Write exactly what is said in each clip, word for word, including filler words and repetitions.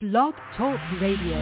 Blog Talk Radio.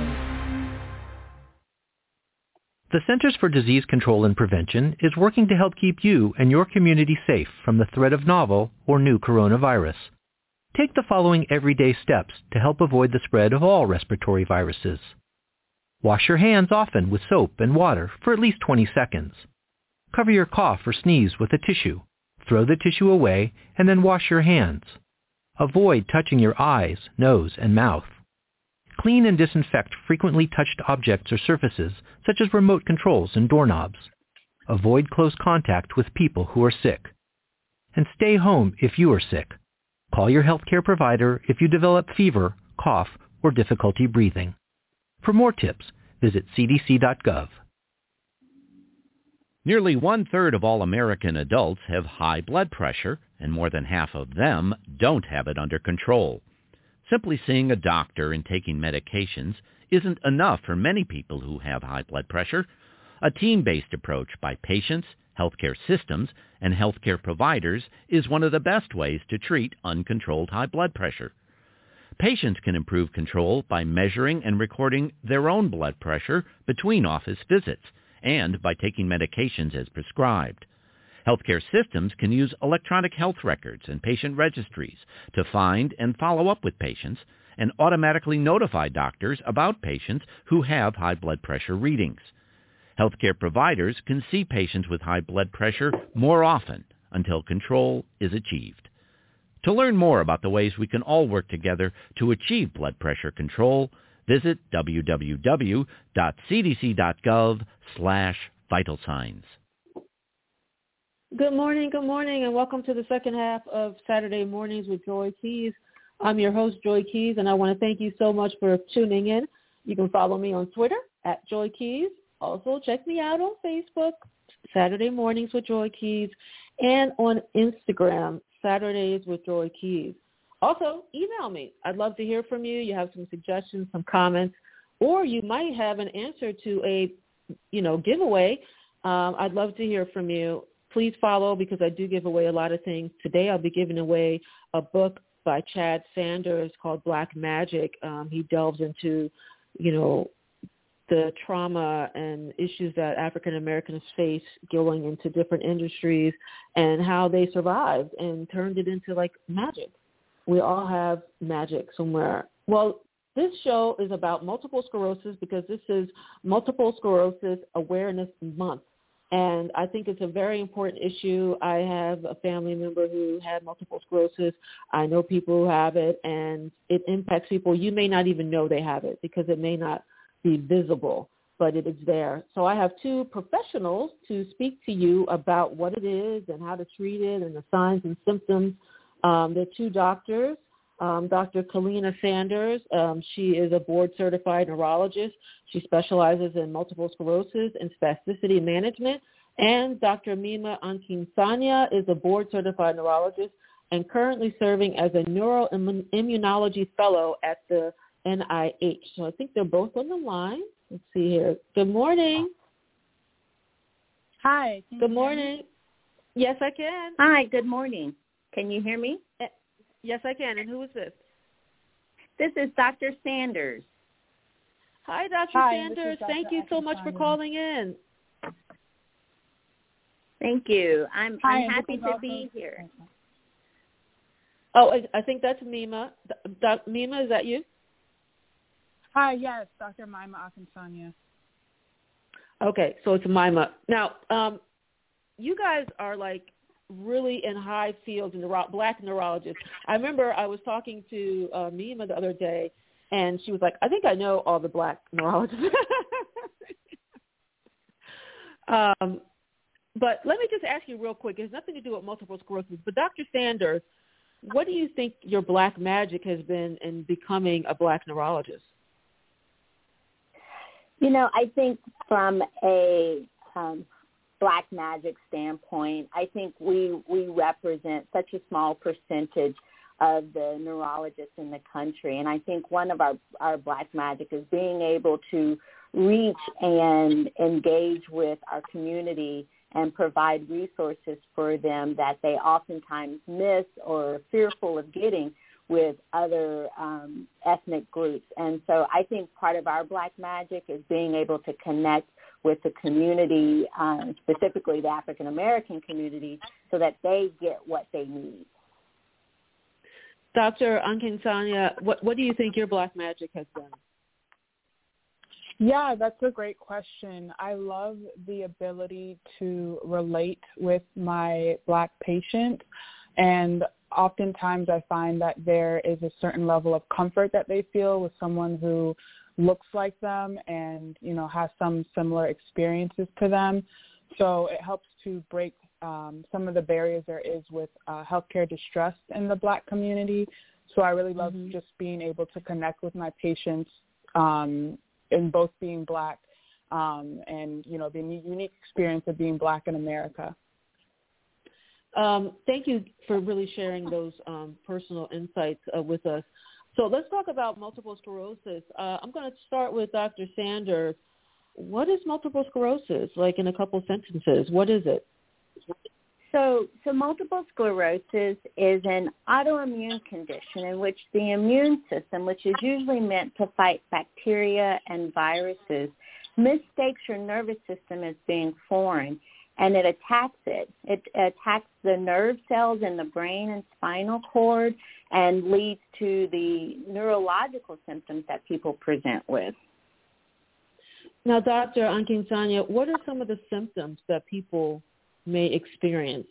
The Centers for Disease Control and Prevention is working to help keep you and your community safe from the threat of novel or new coronavirus. Take the following everyday steps to help avoid the spread of all respiratory viruses. Wash your hands often with soap and water for at least twenty seconds. Cover your cough or sneeze with a tissue. Throw the tissue away and then wash your hands. Avoid touching your eyes, nose, and mouth. Clean and disinfect frequently touched objects or surfaces, such as remote controls and doorknobs. Avoid close contact with people who are sick. And stay home if you are sick. Call your healthcare provider if you develop fever, cough, or difficulty breathing. For more tips, visit c d c dot gov. Nearly one-third of all American adults have high blood pressure, and more than half of them don't have it under control. Simply seeing a doctor and taking medications isn't enough for many people who have high blood pressure. A team-based approach by patients, healthcare systems, and healthcare providers is one of the best ways to treat uncontrolled high blood pressure. Patients can improve control by measuring and recording their own blood pressure between office visits and by taking medications as prescribed. Healthcare systems can use electronic health records and patient registries to find and follow up with patients and automatically notify doctors about patients who have high blood pressure readings. Healthcare providers can see patients with high blood pressure more often until control is achieved. To learn more about the ways we can all work together to achieve blood pressure control, visit w w w dot c d c dot gov slash vital signs. Good morning, good morning, and welcome to the second half of Saturday Mornings with Joy Keys. I'm your host, Joy Keys, and I want to thank you so much for tuning in. You can follow me on Twitter at Joy Keys. Also, check me out on Facebook, Saturday Mornings with Joy Keys, and on Instagram, Saturdays with Joy Keys. Also, email me. I'd love to hear from you. You have some suggestions, some comments, or you might have an answer to a, you know, giveaway. Um, I'd love to hear from you. Please follow because I do give away a lot of things. Today I'll be giving away a book by Chad Sanders called Black Magic. Um, he delves into, you know, the trauma and issues that African Americans face going into different industries and how they survived and turned it into like magic. We all have magic somewhere. Well, this show is about multiple sclerosis because this is Multiple Sclerosis Awareness Month. And I think it's a very important issue. I have a family member who had multiple sclerosis. I know people who have it, and it impacts people. You may not even know they have it because it may not be visible, but it is there. So I have two professionals to speak to you about what it is and how to treat it and the signs and symptoms. Um, they're two doctors. Um, Doctor Kalina Sanders, um, she is a board-certified neurologist. She specializes in multiple sclerosis and spasticity management. And Doctor Mima Akinsanya is a board-certified neurologist and currently serving as a neuroimmunology fellow at the N I H. So I think they're both on the line. Let's see here. Good morning. Hi. Good morning. Yes, I can. Hi, good morning. Can you hear me? Yes, I can. And who is this? This is Doctor Sanders. Hi, Doctor Hi, Sanders. Doctor Thank you so much for calling in. Thank you. I'm, Hi, I'm happy to also... be here. Oh, I, I think that's Mima. Doc, Mima, is that you? Hi, yes, Doctor Mima Akinsanya. Okay, so it's Mima. Now, um, you guys are like really in high fields in neuro- black neurologists. I remember I was talking to uh, Mima the other day, and she was like, I think I know all the black neurologists. um, but let me just ask you real quick. It has nothing to do with multiple sclerosis, but Doctor Sanders, what do you think your black magic has been in becoming a black neurologist? You know, I think from a um, Black magic standpoint, I think we we represent such a small percentage of the neurologists in the country. And I think one of our, our Black magic is being able to reach and engage with our community and provide resources for them that they oftentimes miss or are fearful of getting with other um, ethnic groups. And so I think part of our Black magic is being able to connect with the community, um, specifically the African American community, so that they get what they need. Doctor Akinsanya, what, what do you think your Black magic has been? Yeah, that's a great question. I love the ability to relate with my Black patient, and oftentimes I find that there is a certain level of comfort that they feel with someone who looks like them and, you know, has some similar experiences to them. So it helps to break um, some of the barriers there is with uh, healthcare distrust in the Black community. So I really love mm-hmm. just being able to connect with my patients um, in both being Black um, and, you know, the unique experience of being Black in America. Um, thank you for really sharing those um, personal insights uh, with us. So let's talk about multiple sclerosis. Uh, I'm going to start with Doctor Sanders. What is multiple sclerosis? Like in a couple sentences, what is it? So, so multiple sclerosis is an autoimmune condition in which the immune system, which is usually meant to fight bacteria and viruses, mistakes your nervous system as being foreign, and it attacks it. It attacks the nerve cells in the brain and spinal cord and leads to the neurological symptoms that people present with. Now, Doctor Akinsanya, what are some of the symptoms that people may experience?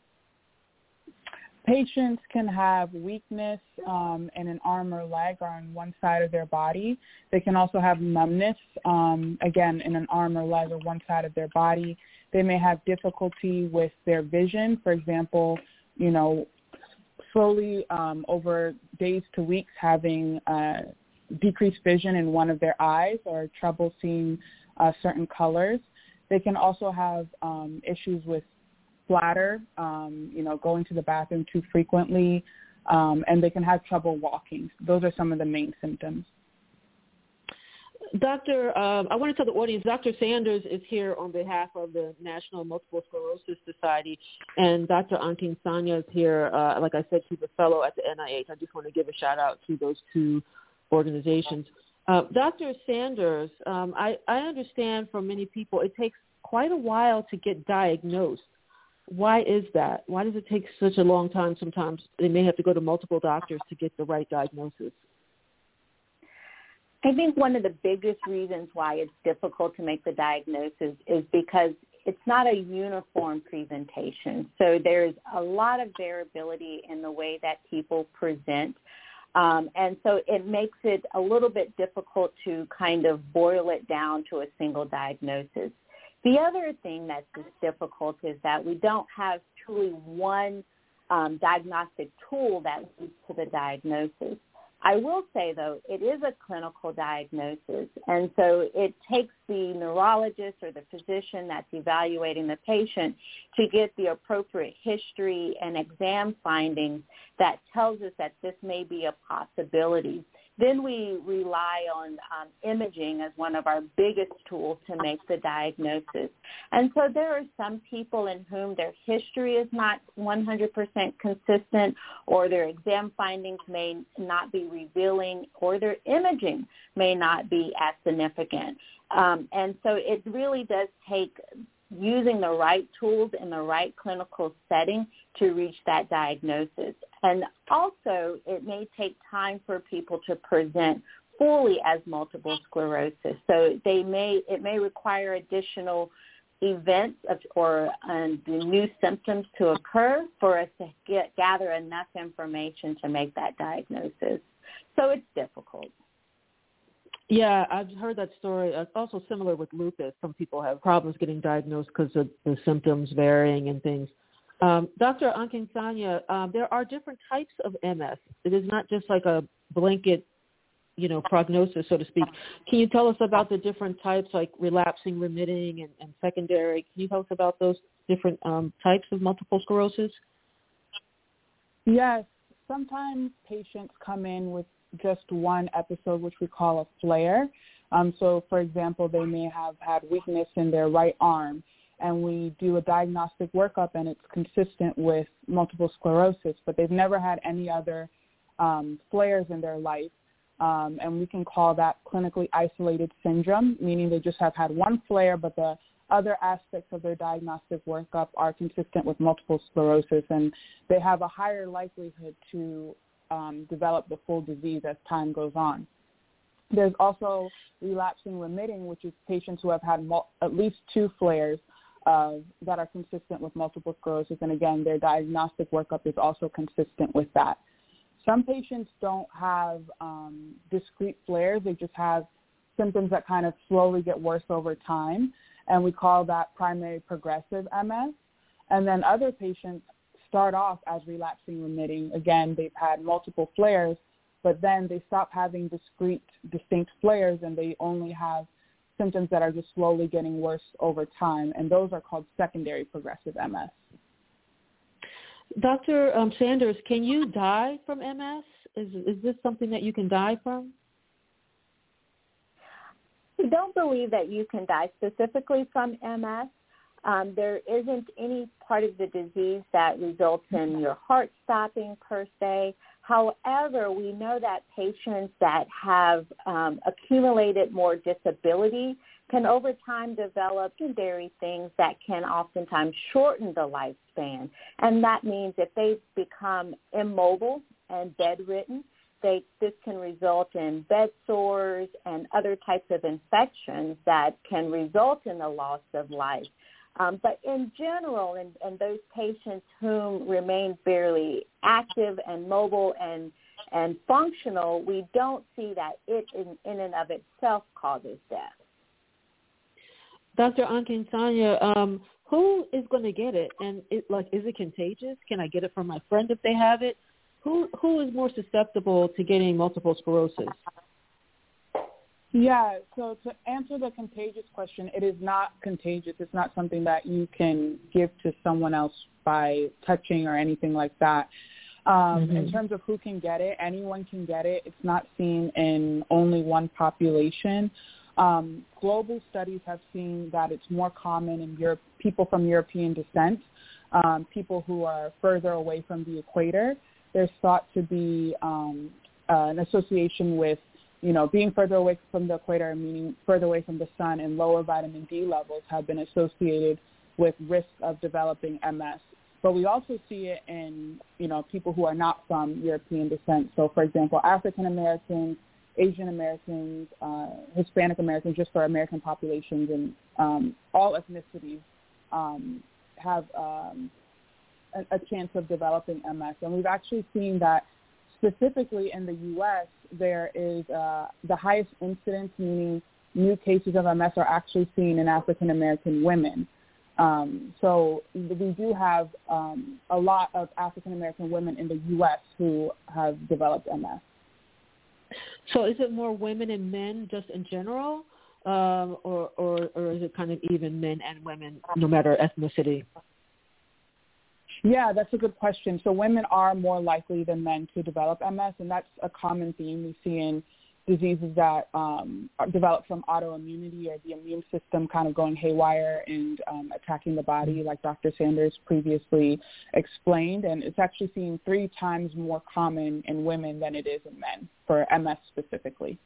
Patients can have weakness um, in an arm or leg or on one side of their body. They can also have numbness, um, again, in an arm or leg or one side of their body. They may have difficulty with their vision. For example, you know, slowly um, over days to weeks having uh, decreased vision in one of their eyes or trouble seeing uh, certain colors. They can also have um, issues with bladder, um, you know, going to the bathroom too frequently, um, and they can have trouble walking. Those are some of the main symptoms. Doctor, uh, I want to tell the audience, Doctor Sanders is here on behalf of the National Multiple Sclerosis Society, and Doctor Akinsanya is here. Uh, like I said, she's a fellow at the N I H. I just want to give a shout-out to those two organizations. Uh, Doctor Sanders, um, I, I understand from many people it takes quite a while to get diagnosed. Why is that? Why does it take such a long time? Sometimes they may have to go to multiple doctors to get the right diagnosis. I think one of the biggest reasons why it's difficult to make the diagnosis is because it's not a uniform presentation. So there's a lot of variability in the way that people present. Um, and so it makes it a little bit difficult to kind of boil it down to a single diagnosis. The other thing that's just difficult is that we don't have truly one um, diagnostic tool that leads to the diagnosis. I will say, though, it is a clinical diagnosis, and so it takes the neurologist or the physician that's evaluating the patient to get the appropriate history and exam findings that tells us that this may be a possibility. Then we rely on um, imaging as one of our biggest tools to make the diagnosis. And so there are some people in whom their history is not one hundred percent consistent, or their exam findings may not be revealing, or their imaging may not be as significant. Um, and so it really does take using the right tools in the right clinical setting to reach that diagnosis. And also, it may take time for people to present fully as multiple sclerosis. So they may it may require additional events of, or um, the new symptoms to occur for us to get gather enough information to make that diagnosis. So it's difficult. Yeah, I've heard that story. It's also similar with lupus. Some people have problems getting diagnosed because of the symptoms varying and things. Um, Doctor Akinsanya, um, there are different types of M S. It is not just like a blanket, you know, prognosis, so to speak. Can you tell us about the different types, like relapsing, remitting, and, and secondary? Can you tell us about those different um, types of multiple sclerosis? Yes. Sometimes patients come in with just one episode, which we call a flare. Um, so, for example, they may have had weakness in their right arm, and we do a diagnostic workup, and it's consistent with multiple sclerosis, but they've never had any other um, flares in their life. Um, and we can call that clinically isolated syndrome, meaning they just have had one flare, but the other aspects of their diagnostic workup are consistent with multiple sclerosis, and they have a higher likelihood to um, develop the full disease as time goes on. There's also relapsing remitting, which is patients who have had mul- at least two flares uh, that are consistent with multiple sclerosis, and again, their diagnostic workup is also consistent with that. Some patients don't have um, discrete flares. They just have symptoms that kind of slowly get worse over time, and we call that primary progressive M S. And then other patients start off as relapsing remitting. Again, they've had multiple flares, but then they stop having discrete, distinct flares, and they only have symptoms that are just slowly getting worse over time, and those are called secondary progressive M S. Doctor Um, Sanders, can you die from M S? Is is this something that you can die from? We don't believe that you can die specifically from M S. Um, there isn't any part of the disease that results in your heart stopping per se. However, we know that patients that have um, accumulated more disability can over time develop secondary things that can oftentimes shorten the lifespan. And that means if they become immobile and bedridden, they, this can result in bed sores and other types of infections that can result in the loss of life. Um, but in general, in, in those patients who remain fairly active and mobile and and functional, we don't see that it in, in and of itself causes death. Doctor Akinsanya, um, who is going to get it? And it, like, is it contagious? Can I get it from my friend if they have it? Who who is more susceptible to getting multiple sclerosis? Yeah, so to answer the contagious question, it is not contagious. It's not something that you can give to someone else by touching or anything like that. Um, mm-hmm. In terms of who can get it, anyone can get it. It's not seen in only one population. Um, global studies have seen that it's more common in Europe, people from European descent, um, people who are further away from the equator. There's thought to be um, uh, an association with, you know, being further away from the equator, meaning further away from the sun, and lower vitamin D levels have been associated with risk of developing M S. But we also see it in, you know, people who are not from European descent. So, for example, African Americans, Asian Americans, uh, Hispanic Americans, just for American populations, and um, all ethnicities um, have um, a, a chance of developing M S. And we've actually seen that specifically in the U S, there is uh, the highest incidence, meaning new cases of M S are actually seen in African American women. Um, so we do have um, a lot of African American women in the U S who have developed M S. So is it more women and men just in general, um, or, or, or is it kind of even men and women no matter ethnicity? Yeah, that's a good question. So women are more likely than men to develop M S, and that's a common theme we see in diseases that um, are develop from autoimmunity or the immune system kind of going haywire and um, attacking the body, like Doctor Sanders previously explained. And it's actually seen three times more common in women than it is in men for M S specifically.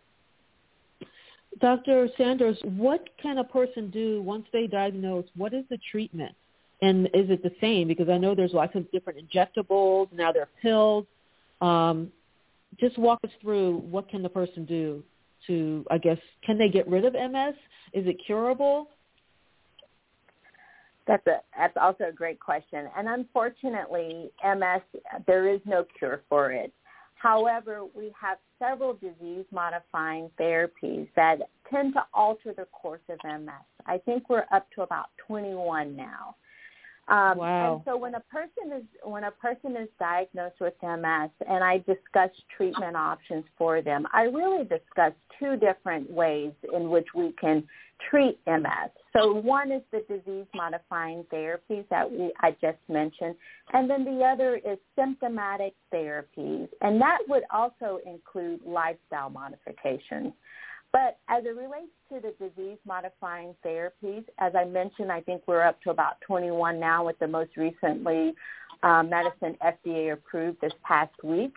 Doctor Sanders, what can a person do once they diagnose? What is the treatment? And is it the same? Because I know there's lots of different injectables. Now there are pills. Um, just walk us through what can the person do to, I guess, can they get rid of M S? Is it curable? That's a that's also a great question. And unfortunately, M S, there is no cure for it. However, we have several disease-modifying therapies that tend to alter the course of M S. I think we're up to about twenty-one now. Um, wow. And so when a person is when a person is diagnosed with M S, and I discuss treatment options for them, I really discuss two different ways in which we can treat M S. So one is the disease-modifying therapies that we I just mentioned, and then the other is symptomatic therapies, and that would also include lifestyle modifications. But as it relates to the disease-modifying therapies, as I mentioned, I think we're up to about twenty-one now, with the most recently uh, medicine F D A approved this past week.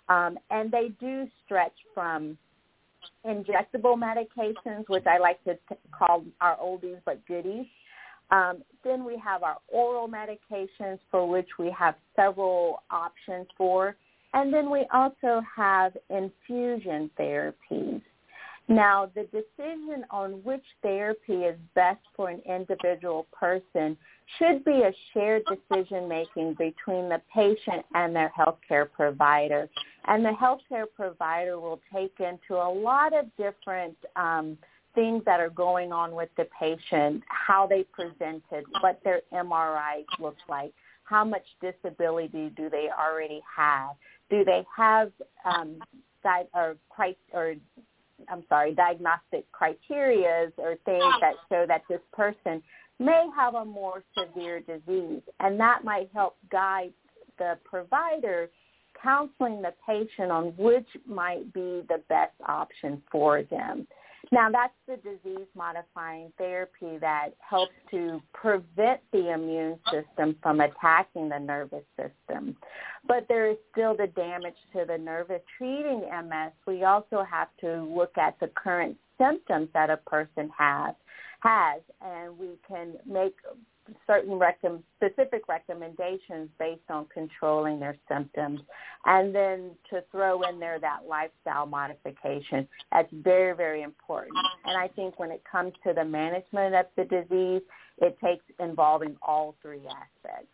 Um, and they do stretch from injectable medications, which I like to t- call our oldies but goodies. Um, then we have our oral medications, for which we have several options for. And then we also have infusion therapies. Now, the decision on which therapy is best for an individual person should be a shared decision-making between the patient and their healthcare provider. And the healthcare provider will take into a lot of different um, things that are going on with the patient, how they presented, what their M R Is look like, how much disability do they already have, do they have um, di- or, or I'm sorry, diagnostic criteria or things that show that this person may have a more severe disease, and that might help guide the provider counseling the patient on which might be the best option for them. Now, that's the disease-modifying therapy that helps to prevent the immune system from attacking the nervous system. But there is still the damage to the nerve. Treating M S, we also have to look at the current symptoms that a person has, has and we can make certain recom- specific recommendations based on controlling their symptoms. And then to throw in there that lifestyle modification, that's very, very important. And I think when it comes to the management of the disease, it takes involving all three aspects.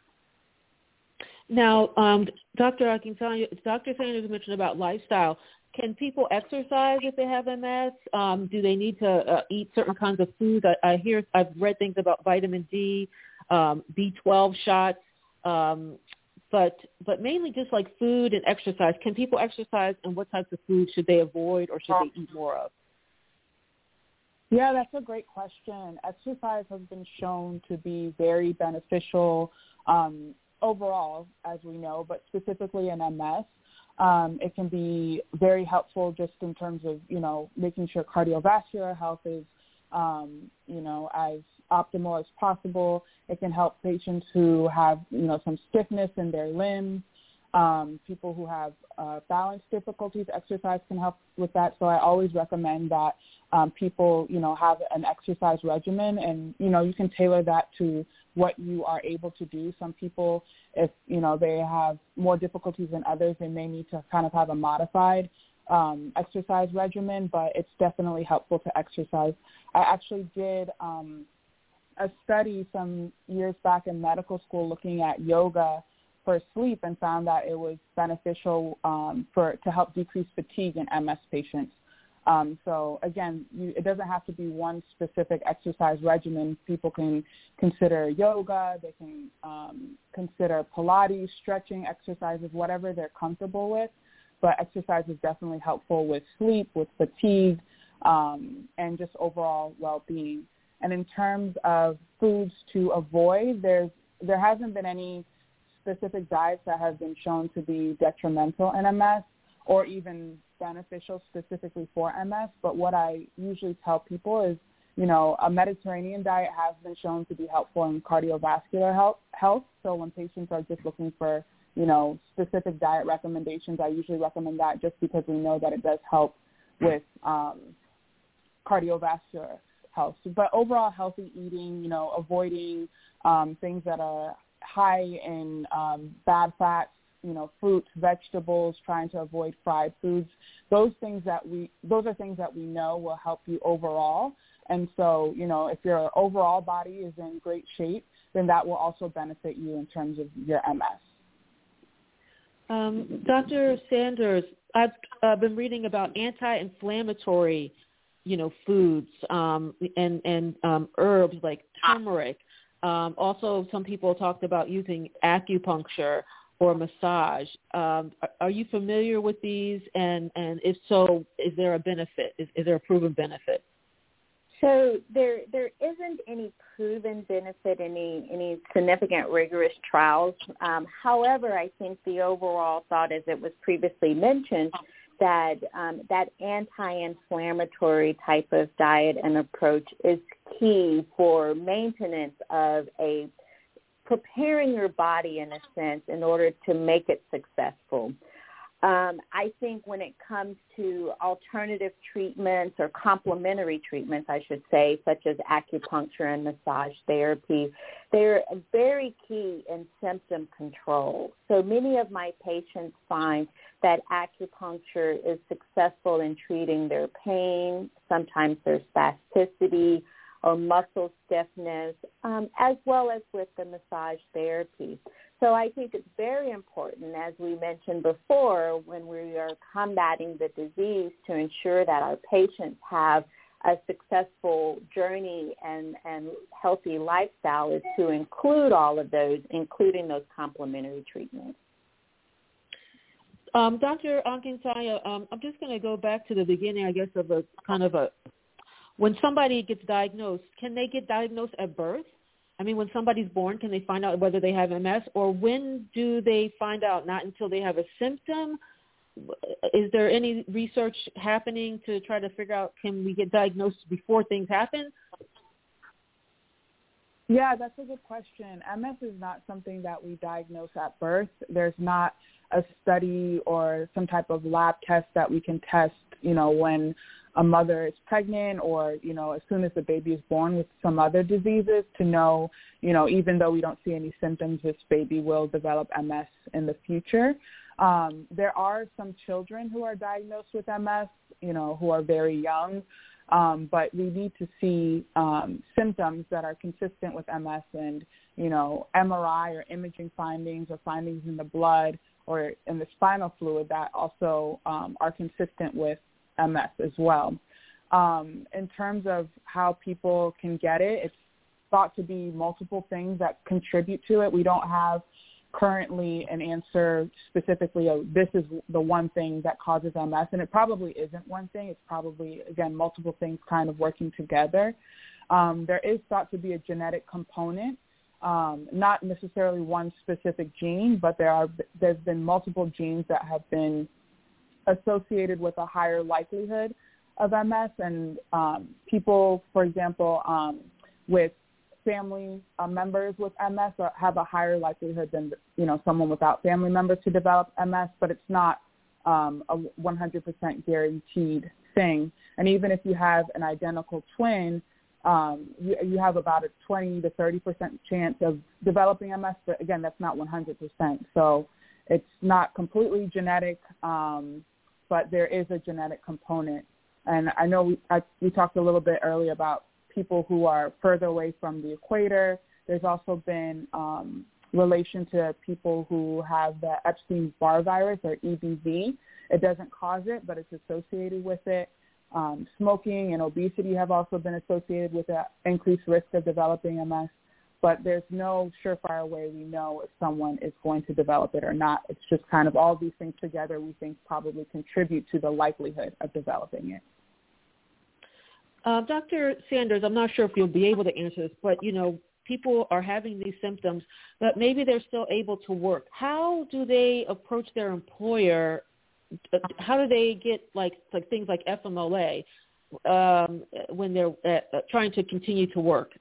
Now, um, Doctor Akintonia, Doctor Sanders mentioned about lifestyle. Can people exercise if they have M S? Um, do they need to uh, eat certain kinds of foods? I, I hear, I've read things about vitamin D, um, B twelve shots, um, but but mainly just like food and exercise. Can people exercise, and what types of food should they avoid or should they eat more of? Yeah, that's a great question. Exercise has been shown to be very beneficial um, overall, as we know, but specifically in M S. Um, it can be very helpful just in terms of, you know, making sure cardiovascular health is, um, you know, as optimal as possible. It can help patients who have, you know, some stiffness in their limbs. Um, people who have uh, balance difficulties, exercise can help with that. So I always recommend that um, people, you know, have an exercise regimen, and, you know, you can tailor that to what you are able to do. Some people, if, you know, they have more difficulties than others, they may need to kind of have a modified um, exercise regimen, but it's definitely helpful to exercise. I actually did um, a study some years back in medical school looking at yoga for sleep and found that it was beneficial um, for to help decrease fatigue in M S patients. Um, so again, you, it doesn't have to be one specific exercise regimen. People can consider yoga, they can um, consider Pilates, stretching exercises, whatever they're comfortable with. But exercise is definitely helpful with sleep, with fatigue, um, and just overall well-being. And in terms of foods to avoid, there's there hasn't been any specific diets that have been shown to be detrimental in M S or even beneficial specifically for M S. But what I usually tell people is, you know, a Mediterranean diet has been shown to be helpful in cardiovascular health. health. So when patients are just looking for, you know, specific diet recommendations, I usually recommend that just because we know that it does help with um, cardiovascular health. But overall healthy eating, you know, avoiding um, things that are high in um, bad fats, you know, fruits, vegetables, trying to avoid fried foods. Those things that we, those are things that we know will help you overall. And so, you know, if your overall body is in great shape, then that will also benefit you in terms of your M S. Um, Doctor Sanders, I've uh, been reading about anti-inflammatory, you know, foods um, and, and um, herbs like turmeric. Um, also, some people talked about using acupuncture or massage. Um, are, are you familiar with these? And, and if so, is there a benefit? Is, is there a proven benefit? So there there isn't any proven benefit, any any significant rigorous trials. Um, however, I think the overall thought, as it was previously mentioned, that um, that anti-inflammatory type of diet and approach is key for maintenance of a preparing your body in a sense in order to make it successful. Um, I think when it comes to alternative treatments or complementary treatments, I should say, such as acupuncture and massage therapy, they're very key in symptom control. So many of my patients find that acupuncture is successful in treating their pain, sometimes their spasticity or muscle stiffness, um, as well as with the massage therapy. So I think it's very important, as we mentioned before, when we are combating the disease, to ensure that our patients have a successful journey and, and healthy lifestyle, is to include all of those, including those complementary treatments. Um, Doctor Akintayo, um, I'm just going to go back to the beginning, I guess, of a kind of a, when somebody gets diagnosed, can they get diagnosed at birth? I mean, when somebody's born, can they find out whether they have M S, or when do they find out? Not until they have a symptom? Is there any research happening to try to figure out, can we get diagnosed before things happen? Yeah, that's a good question. M S is not something that we diagnose at birth. There's not a study or some type of lab test that we can test, you know, when a mother is pregnant or, you know, as soon as the baby is born with some other diseases to know, you know, even though we don't see any symptoms, this baby will develop M S in the future. Um, there are some children who are diagnosed with M S, you know, who are very young, um, but we need to see um, symptoms that are consistent with M S, and, you know, M R I or imaging findings or findings in the blood or in the spinal fluid that also um, are consistent with M S as well. Um, in terms of how people can get it, it's thought to be multiple things that contribute to it. We don't have currently an answer specifically of this is the one thing that causes M S, and it probably isn't one thing. It's probably, again, multiple things kind of working together. Um, there is thought to be a genetic component, um, not necessarily one specific gene, but there are there's been multiple genes that have been associated with a higher likelihood of M S, and um, people, for example, um, with family uh, members with M S are, have a higher likelihood than, you know, someone without family members to develop M S, but it's not um, a one hundred percent guaranteed thing. And even if you have an identical twin, um, you, you have about a twenty to thirty percent chance of developing M S, but again, that's not one hundred percent. So it's not completely genetic, um, but there is a genetic component. And I know we, I, we talked a little bit earlier about people who are further away from the equator. There's also been um, relation to people who have the Epstein-Barr virus, or E B V. It doesn't cause it, but it's associated with it. Um, smoking and obesity have also been associated with an increased risk of developing M S. But there's no surefire way we know if someone is going to develop it or not. It's just kind of all these things together we think probably contribute to the likelihood of developing it. Uh, Doctor Sanders, I'm not sure if you'll be able to answer this, but, you know, people are having these symptoms, but maybe they're still able to work. How do they approach their employer? How do they get, like, like things like F M L A um, when they're uh, trying to continue to work?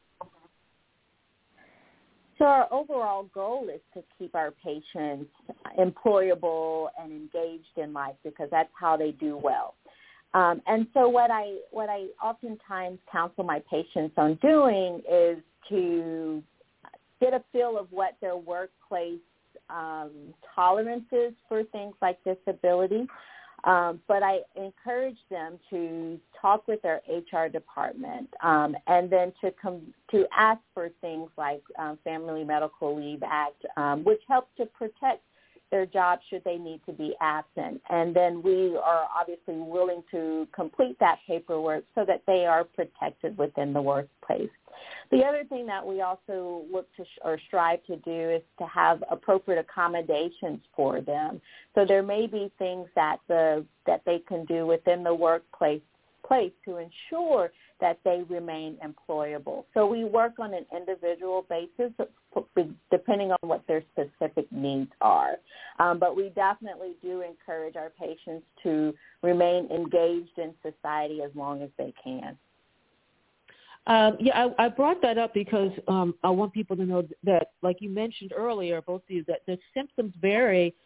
So our overall goal is to keep our patients employable and engaged in life, because that's how they do well. Um, and so what I what I oftentimes counsel my patients on doing is to get a feel of what their workplace um, tolerance is for things like disability. Um, but I encourage them to talk with their H R department, um, and then to come to ask for things like um, Family Medical Leave Act, um, which helps to protect their job should they need to be absent. And then we are obviously willing to complete that paperwork so that they are protected within the workplace. The other thing that we also look to sh- or strive to do is to have appropriate accommodations for them. So there may be things that the that they can do within the workplace place to ensure that they remain employable. So we work on an individual basis depending on what their specific needs are. Um, but we definitely do encourage our patients to remain engaged in society as long as they can. Um, yeah, I, I brought that up because um, I want people to know that, like you mentioned earlier, both of you, that the symptoms vary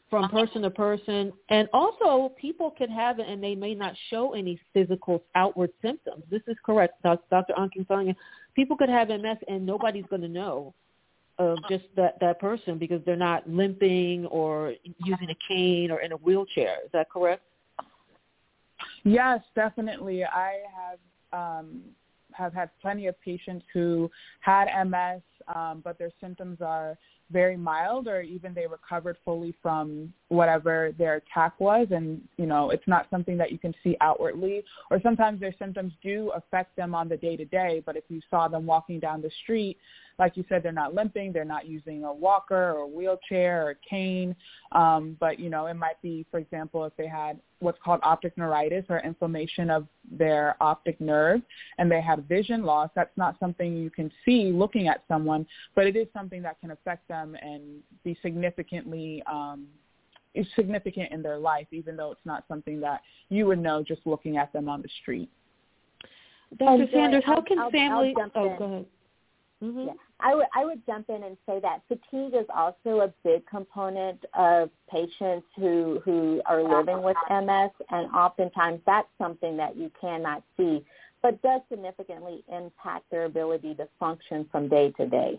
from person to person. And also, people could have it and they may not show any physical outward symptoms. This is correct, Doctor Akinfanya. People could have M S and nobody's going to know of just that, that person because they're not limping or using a cane or in a wheelchair. Is that correct? Yes, definitely. I have um, have had plenty of patients who had M S, um, but their symptoms are very mild, or even they recovered fully from whatever their attack was, and you know it's not something that you can see outwardly. Or sometimes their symptoms do affect them on the day to day, but if you saw them walking down the street, like you said, they're not limping, they're not using a walker or a wheelchair or a cane, um, but you know it might be, for example, if they had what's called optic neuritis or inflammation of their optic nerve and they had vision loss. That's not something you can see looking at someone, but it is something that can affect them and be significantly um, is significant in their life, even though it's not something that you would know just looking at them on the street. Doctor Sanders, how can I'll, family? I'll oh, in. go ahead. Mm-hmm. Yeah. I would I would jump in and say that fatigue is also a big component of patients who who are living with M S, and oftentimes that's something that you cannot see, but does significantly impact their ability to function from day to day.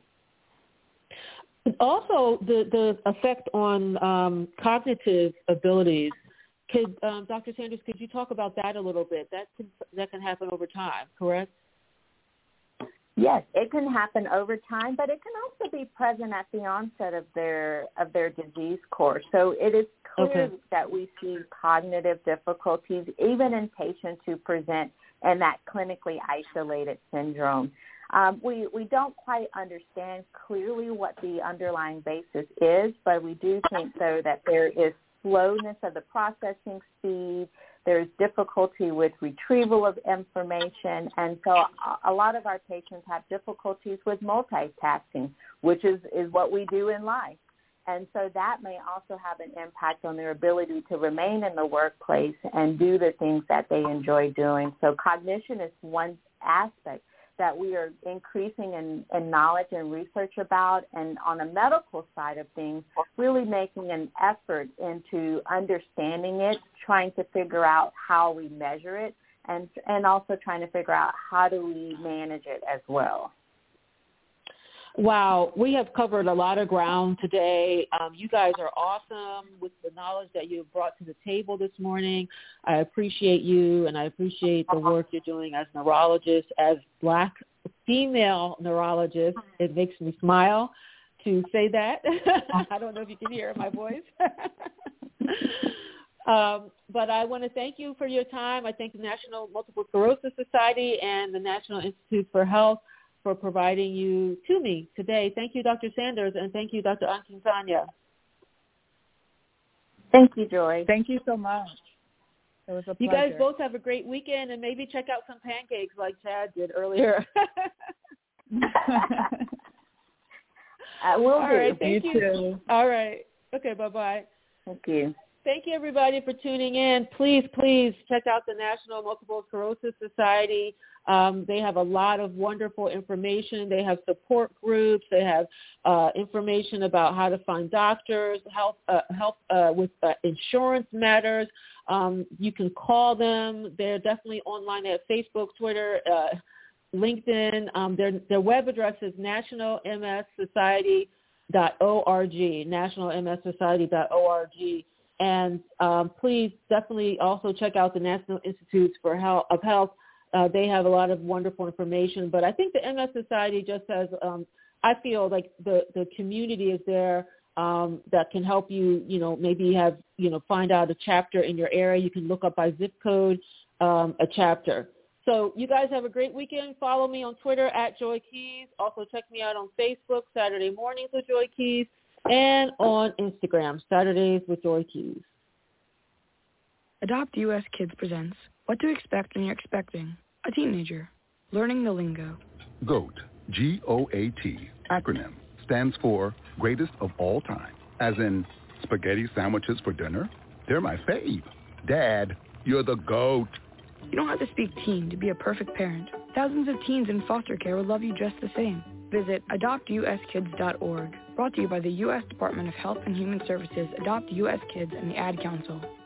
Also, the the effect on um, cognitive abilities. Could um, Doctor Sanders, could you talk about that a little bit? That can that can happen over time, correct? Yes, it can happen over time, but it can also be present at the onset of their of their disease course. So it is clear okay. that we see cognitive difficulties even in patients who present in that clinically isolated syndrome. Um, we, we don't quite understand clearly what the underlying basis is, but we do think, though, that there is slowness of the processing speed. There's difficulty with retrieval of information, and so a lot of our patients have difficulties with multitasking, which is, is what we do in life. And so that may also have an impact on their ability to remain in the workplace and do the things that they enjoy doing. So cognition is one aspect that we are increasing in, in knowledge and research about, and on the medical side of things, really making an effort into understanding it, trying to figure out how we measure it, and and also trying to figure out how do we manage it as well. Wow, we have covered a lot of ground today. Um, you guys are awesome with the knowledge that you have brought to the table this morning. I appreciate you, and I appreciate the work you're doing as neurologists, as Black female neurologists. It makes me smile to say that. I don't know if you can hear my voice. um, but I want to thank you for your time. I thank the National Multiple Sclerosis Society and the National Institute for Health for providing you to me today. Thank you, Doctor Sanders, and thank you, Doctor Akinfanya. Thank you, Joy. Thank you so much. It was a pleasure. You guys both have a great weekend, and maybe check out some pancakes like Chad did earlier. I will All do. right, thank you. you. Too. All right. Okay, bye-bye. Thank you. Thank you, everybody, for tuning in. Please, please check out the National Multiple Sclerosis Society. Um, they have a lot of wonderful information. They have support groups. They have uh, information about how to find doctors, help, uh, help uh, with uh, insurance matters. Um, you can call them. They're definitely online. They have Facebook, Twitter, uh, LinkedIn. Um, their, their web address is national m s society dot org, national m s society dot org. And um, please definitely also check out the National Institutes for Health, of Health. Uh, they have a lot of wonderful information. But I think the M S Society just has, um, I feel like the, the community is there um, that can help you, you know, maybe have, you know, find out a chapter in your area. You can look up by zip code um, a chapter. So you guys have a great weekend. Follow me on Twitter at Joy Keys. Also check me out on Facebook, Saturday Mornings with Joy Keys, and on Instagram, Saturdays with Joy Keys. Adopt U S Kids presents What to Expect When You're Expecting a Teenager, Learning the Lingo. GOAT, G O A T, acronym, stands for Greatest of All Time, as in spaghetti sandwiches for dinner? They're my fave. Dad, you're the GOAT. You don't have to speak teen to be a perfect parent. Thousands of teens in foster care will love you just the same. Visit adopt u s kids dot org. Brought to you by the U S Department of Health and Human Services, Adopt U S Kids, and the Ad Council.